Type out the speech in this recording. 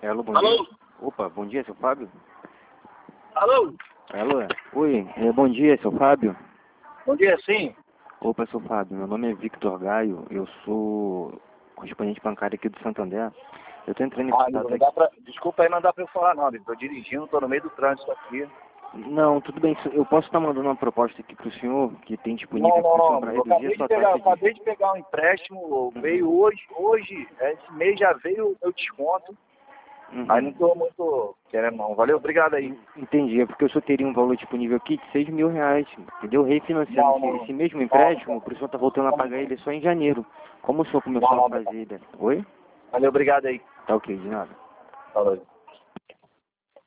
Alô, bom Alô? dia. Opa, bom dia, seu Fábio? Alô? Alô? Oi, bom dia, seu Fábio? Bom dia, sim. Opa, seu Fábio, meu nome é Victor Gaio, eu sou correspondente bancário aqui do Santander. Eu tô entrando em Amigo, contato não aqui. dá pra... Desculpa aí, não dá pra eu falar não, amigo. Tô dirigindo, tô no meio do trânsito aqui. Não, tudo bem, eu posso estar mandando uma proposta aqui pro senhor, que tem Não, disponível não, pro não, senhor para amigo. Eu reduzir a acabei de sua pegar, eu taxa de... acabei de pegar um empréstimo, veio hoje, esse mês já veio o meu desconto. Aí não tô muito querendo não. Valeu, obrigado aí. Entendi, é porque eu só teria um valor disponível aqui de R$ 6.000, entendeu? Refinanciando Não, não, esse mesmo não, empréstimo, o senhor tá voltando a pagar ele só em janeiro. Como o senhor não, começou a não, fazer ele? Oi? valeu, obrigado aí. Tá ok, de nada. Falou.